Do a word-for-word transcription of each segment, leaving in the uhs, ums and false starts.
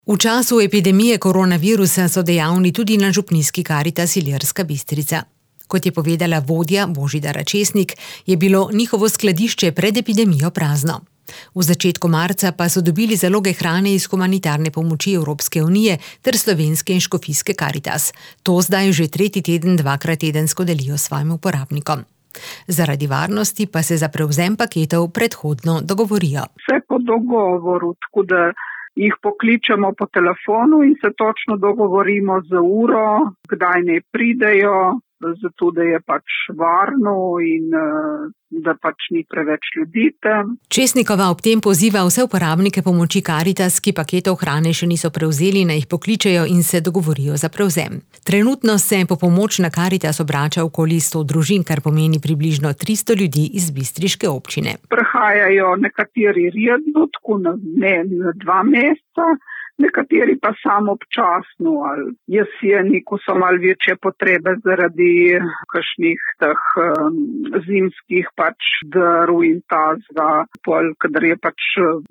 V času epidemije koronavirusa so dejavni tudi na župnijski Karitas Ilirska Bistrica. Kot je povedala vodja Božidara Česnik, je bilo njihovo skladišče pred epidemijo prazno. V začetku marca pa so dobili zaloge hrane iz humanitarne pomoči Evropske unije ter slovenske in škofijske Karitas. To zdaj že tretji teden dvakrat tedensko delijo svojim uporabnikom. Zaradi varnosti pa se za prevzem paketov predhodno dogovorijo. Vse po dogovoru, tako da jih pokličemo po telefonu in se točno dogovorimo za uro, kdaj naj pridejo, zato da je pač varno in da pač ni preveč ljudi tam. Česnikova ob tem poziva vse uporabnike pomoči Karitas, ki paketov hrane še niso prevzeli, naj jih pokličejo in se dogovorijo za prevzem. Trenutno se po pomoč na Karitas obrača okoli sto družin, kar pomeni približno tristo ljudi iz bistriške občine. Prihajajo nekateri redno, tako na, ne, na dva meseca, nekateri pa samo občasno ali jeseni, ko so malo večje potrebe zaradi kakšnih teh um, zimskih pač drv in tazga, pol, kadar je pač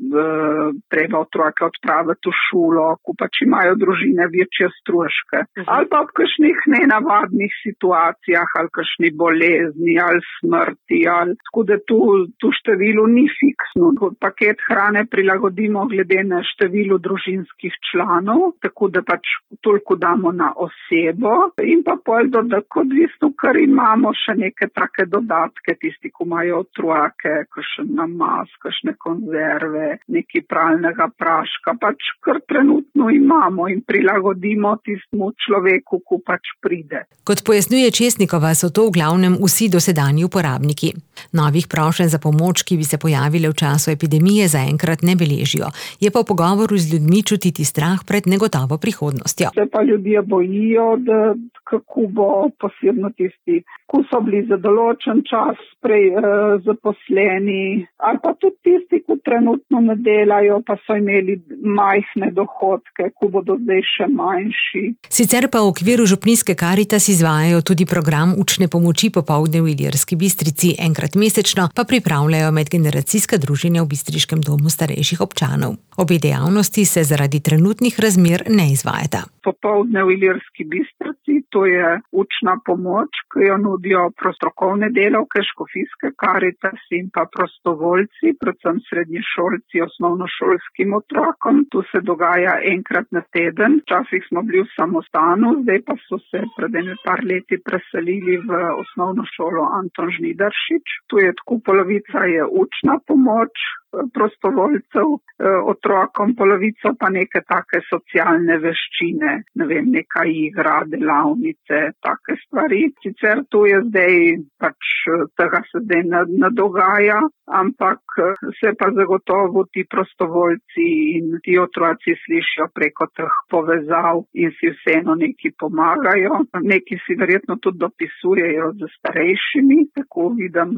uh, treba otroke odpraviti v šolo, ko pač imajo družine večje stroške. Mhm. Ali pa v kakšnih nenavadnih situacijah, ali kakšni bolezni, ali smrti, ali tako da tu, tu število ni fiksno. Paket hrane prilagodimo glede na število družinskih članov, tako da pač toliko damo na osebo in pa pol do, da odvisno, kar imamo še neke take dodatke, tisti, ko imajo otroke, kakšen namaz, kakšne konzerve, nekaj pralnega praška, pač kar trenutno imamo in prilagodimo tistemu človeku, ko pač pride. Kot pojasnjuje Česnikova, so to v glavnem vsi dosedanji uporabniki. Novih prošenj za pomoč, ki bi se pojavile v času epidemije, zaenkrat ne beležijo. Je pa v pogovoru z ljudmi čutiti strah pred negotovo prihodnostjo. Se pa ljudje bojijo, da kako bo posebno tisti, ko so bili za določen čas prej eh, zaposleni, ali pa tudi tisti, ko trenutno ne delajo, pa so imeli majhne dohodke, ko bodo zdaj še manjši. Sicer pa v okviru župnijske Karitas izvajajo tudi program učne pomoči popoldne v Ilirski Bistrici, enkrat mesečno pa pripravljajo medgeneracijska druženja v bistriškem domu starejših občanov. Obe dejavnosti se zaradi trenutnih razmer ne izvajata. Popoldne v Ilirski Bistrici, to je učna pomoč, ki jo nudijo prostrokovne delavke škofijske Karitas in pa prostovoljci, predvsem srednješolci, osnovnošolskim otrokom. Tu se dogaja enkrat na teden. Včasih smo bili v samostanu, zdaj pa so se pred ene par leti preselili v osnovno šolo Anton Žnidaršič. Tu je tako polovica je učna pomoč prostovoljcev otrokom, polovico pa neke take socialne veščine, ne vem, neka igra, delavnice, take stvari. Sicer to je zdaj, pač tega se zdaj ne dogaja, ampak se pa zagotovo ti prostovoljci in ti otroci slišijo preko teh povezav in si vseeno neki pomagajo. Neki si verjetno tudi dopisujejo z starejšimi, tako vidim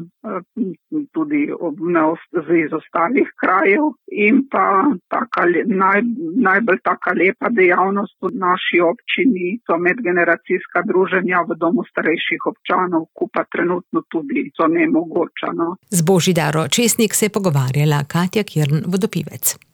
tudi na iz ostalih krajev in pa taka, naj, najbolj taka lepa dejavnost v naši občini so medgeneracijska druženja v domu starejših občanov, ko pa trenutno tudi so nemogoča. No. Z Božidaro Česnik se je pogovarjala Katja Kirn Vodopivec.